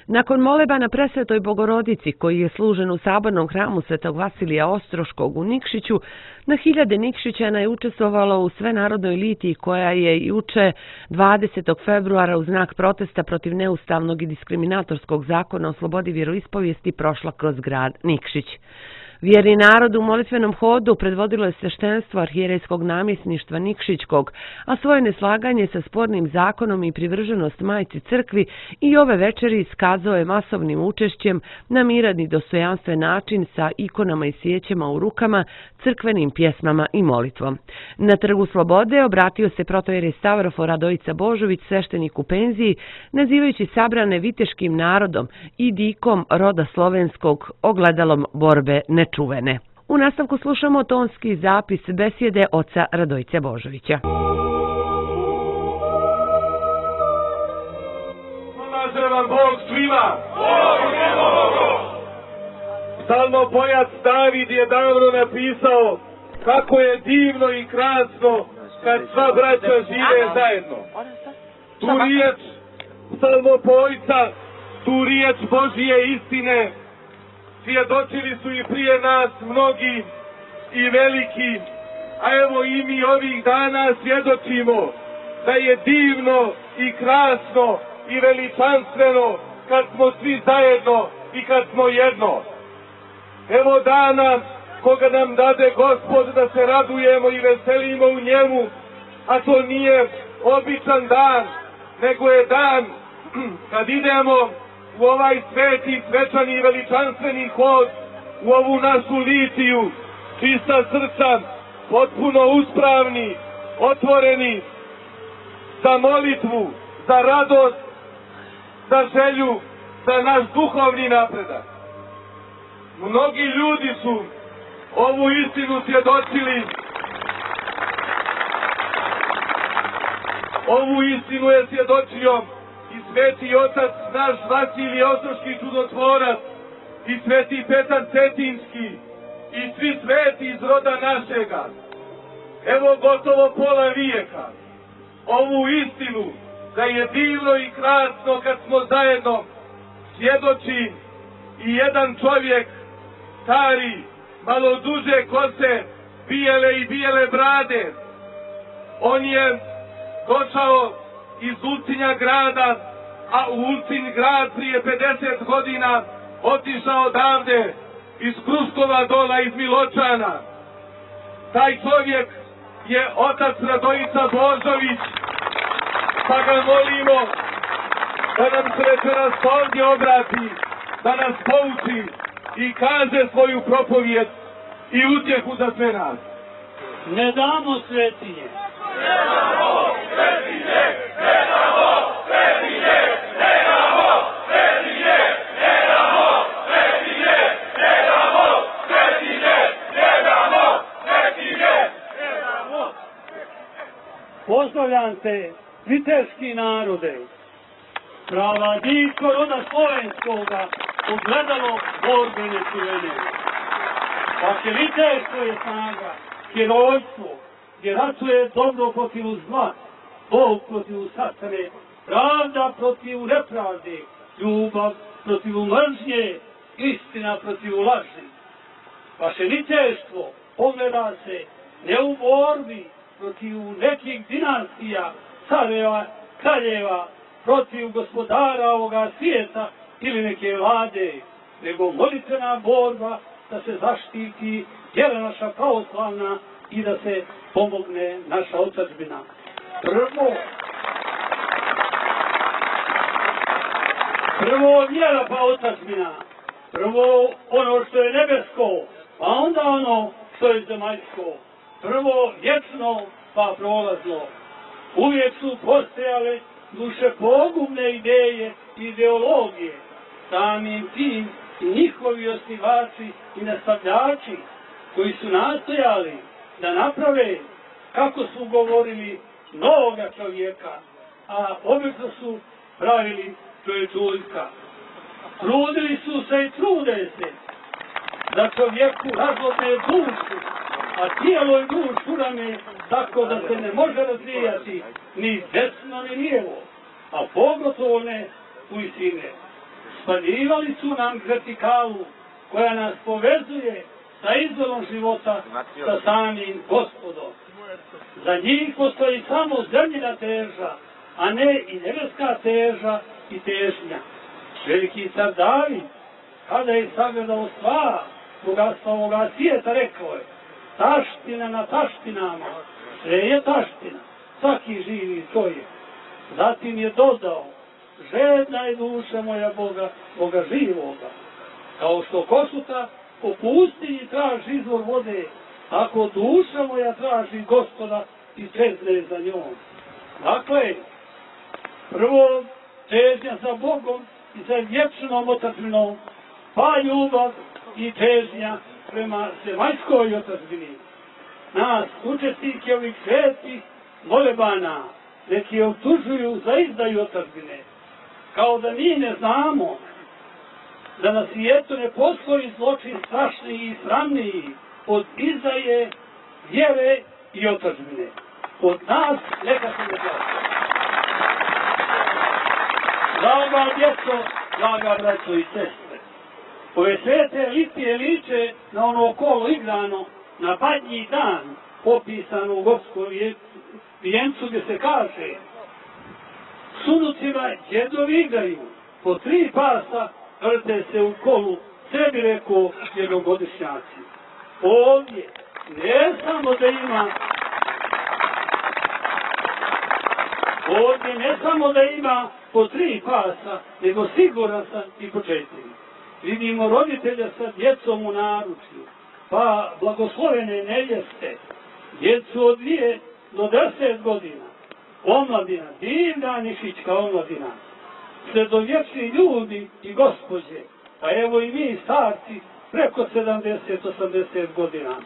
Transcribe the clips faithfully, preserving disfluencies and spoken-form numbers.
Nakon moleba na Presvetoj Bogorodici, koji je služen u sabornom hramu Svetog Vasilija Ostroškog u Nikšiću, na hiljade Nikšićana je učestvovalo u svenarodnoj litiji koja je juče dvadesetog februara u znak protesta protiv neustavnog i diskriminatorskog zakona o slobodi vjeroispovijesti prošla kroz grad Nikšić. Vjerni narod u molitvenom hodu predvodilo je sveštenstvo arhijerejskog namjesništva Nikšićkog, a svoje neslaganje sa spornim zakonom i privrženost majci crkvi i ove večeri iskazao je masovnim učešćem na miran i dostojanstven način sa ikonama i svijećama u rukama, crkvenim pjesmama i molitvom. Na Trgu Slobode obratio se protojerej Stavrofor Radojica Božović, sveštenik u penziji, nazivajući sabrane viteškim narodom i dikom roda slovenskog, ogledalom borbe nečuvene. U nastavku slušamo tonski zapis besjede oca Radojice Božovića. Pomaže vam Bog svima! Psalmopojac David je davno napisao kako je divno i krasno kad sva braća žive zajedno. Tu riječ psalmopojca, tu riječ Božije istine svjedočili su i prije nas mnogi i veliki, a evo i mi ovih dana svjedočimo da je divno i krasno i veličanstveno kad smo svi zajedno i kad smo jedno. Evo dana koga nam dade Gospod da se radujemo i veselimo u njemu, a to nije običan dan, nego je dan kad idemo u ovaj sveti, svečani i veličanstveni hod, u ovu našu litiju, čista srca, potpuno uspravni, otvoreni za molitvu, za radost, za želju, za naš duhovni napredak. Mnogi ljudi su ovu istinu svjedočili, ovu istinu je svjedočio i sveti otac naš Vasilij Ostroški čudotvorac i sveti Petar Cetinski i svi sveti iz roda našega. Evo gotovo pola vijeka ovu istinu da je divno i krasno kad smo zajedno svjedoči i jedan čovjek, stari, malo duže kose, bijele i bijele brade. On je došao iz Ulcinja grada, a u Ulcinj grad prije pedeset godina otišao odavde iz Kruskova dola, iz Miločana. Taj čovjek je otac Radojica Božović, pa ga molimo da nam se večeras ovdje obrati, da nas pouči i kaže svoju propovijed i utjehu za sve nas. Ne damo svetinje. Ne damo svetinje, ne damo svetinje, ne damo svetinje, ne damo svetinje, ne damo svetinje, ne damo svetinje, ne damo. Pozdravljam te, viteški narode, prava disko roda slovenskoga, ogledalo borbe nečuvene. Vaše viteško je snaga, herojstvo, gdje ratuje dobro protiv zla, Bog protiv satane, pravda protiv nepravde, ljubav protiv mržnje, istina protiv laži. Vaše vitešstvo ogleda se ne u borbi protiv nekih dinastija, careva, kraljeva, protiv gospodara ovoga svijeta ili neke vlade, nego molitvena borba da se zaštiti vjera naša pravoslavna i da se pomogne naša otadžbina. Prvo, prvo vjera pa otadžbina, prvo ono što je nebesko, a onda ono što je zemaljsko, prvo vječno pa prolazno. Uvijek su postojale duše pogubne ideje i ideologije, samim tim i njihovi osnivači i nastavljači koji su nastojali da naprave, kako su govorili, novoga čovjeka, a obično su pravili čovječuljka. Trudili su se i trude se da čovjeku razvodne dušu, a tijelo i dušu rame tako da se ne može razvijati ni desno ni lijevo, a pogotovo ne u istine. Ispaljivali su nam vertikalu koja nas povezuje sa izvorom života, sa samim Gospodom. Za njih postoji samo zemljina teža, a ne i nebeska teža i težnja. Veliki car David, kada je sagledao sva bogatstva ovoga svijeta, rekao je: taština na taštinama, sve je taština, svaki živi to je. Zatim je dodao: žedna je duša moja Boga, Boga živoga. Kao što kosuta po pustinji traži izvor vode, tako duša moja traži Gospoda i čezne za njom. Dakle, prvo težnja za Bogom i za vječnom otadžbinom, pa ljubav i težnja prema zemaljskoj otadžbini. Nas, učesnike ovih svetih molebana, neki optužuju za izdaju otadžbine, kao da mi ne znamo da na svijetu ne postoji zločin strašniji i sramniji od izdaje, vjere i otadžbine. Od nas neka se ne plaća. Draga djeco, draga braćo i sestre, ove svete litije liče na ono kolo igrano na badnji dan popisano u Gorskom vijencu, gdje se kaže: s unucima djedovi igraju, po tri pasa vrte se u kolu, sebi rekao jednogodišnjaci. Ovdje ne samo da ima ovdje ne samo da ima po tri pasa, nego siguran sam i po četiri. Vidimo roditelja sa djecom u naručju, pa blagoslovene nevjeste, djecu od dvije do deset godina, omladina, divna nišićka omladina, sredovječni ljudi i gospođe, a evo i mi starci preko sedamdeset osamdeset godina.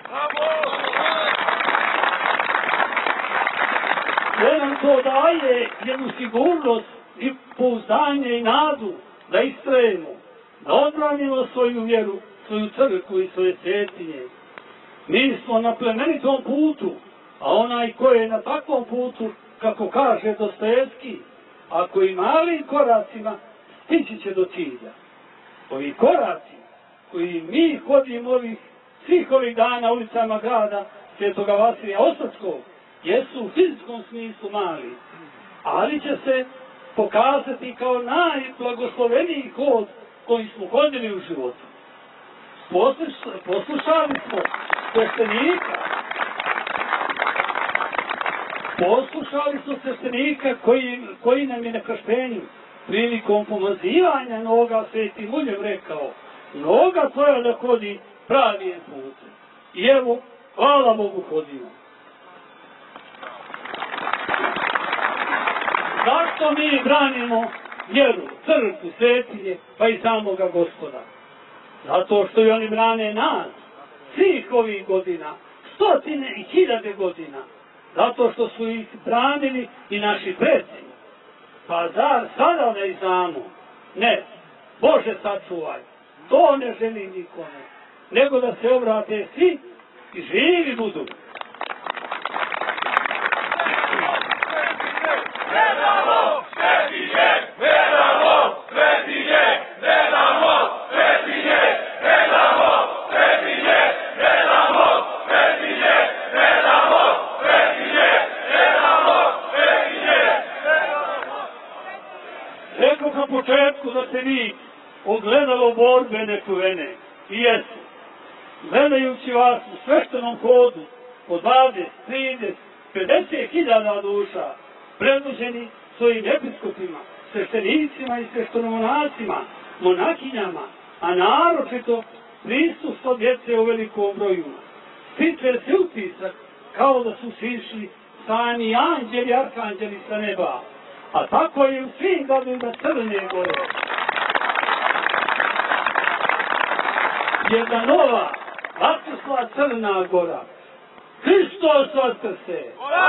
Sve nam to daje jednu sigurnost i pouzdanje i nadu da istrajemo, da odbranimo svoju vjeru, svoju crkvu i svoje svetinje. Mi smo na plemenitom putu, a onaj ko je na takvom putu, kako kaže Dostojevski, ako i malim koracima, stići će do cilja. Ovi koraci koji mi hodimo ovih, svih ovih dana ulicama grada Svetoga Vasilija Ostroškog, jesu u fizičkom smislu mali, ali će se pokazati kao najblagosloveniji hod koji smo hodili u životu. Poslušali smo sveštenika, poslušali smo sveštenika koji, koji nam je na krštenju prilikom pomazivanja noga svetim uljem rekao: noga tvoja da hodi pravim putem. I evo, hvala Bogu, hodimo. Zašto mi branimo vjeru, crkvu, svetinje, pa i samoga Gospoda? Zato što i oni brane nas, svih ovih godina, stotine i hiljade godina. Zato što su ih branili i naši preci. Pa zar sada ne znamo? Ne, Bože sačuvaj, to ne želi nikome, nego da se obrate svi i živi budu. Vedamo, svetinje, vedamo, svetinje, vedamo, svetinje, vedamo, svetinje, vedamo, svetinje, vedamo, svetinje, vedamo, svetinje. Rekao na početku da se vi ogledalo borbe nekuvene. I jesu. Gledajući vas u sveštenom hodu od dvadeset, trideset, pedeset hiljada duša, predvođeni svojim episkopima, sveštenicima i sveštenomonacima, monakinjama, a naročito prisustvo djece u velikom broju. Stiče se utisak kao da su sišli sami anđeli, arkanđeli sa neba, a tako je u svim gradovima Crne Gore. Jedna nova, vaskrsla Crna Gora. Hristos vaskrse!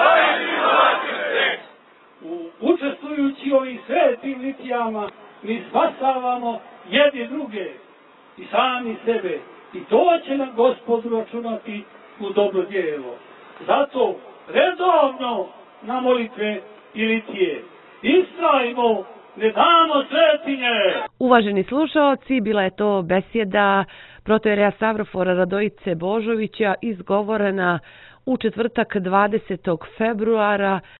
U učestvujući ovih svetim litijama mi spasavamo jedni druge i sami sebe. I to će nam Gospod računati u dobro djelo. Zato redovno na molitve i litije istrajmo, ne damo svetinje! U Uvaženi slušaoci, bila je to besjeda protoijereja Savrofora Radojice Božovića izgovorena u četvrtak dvadesetog februara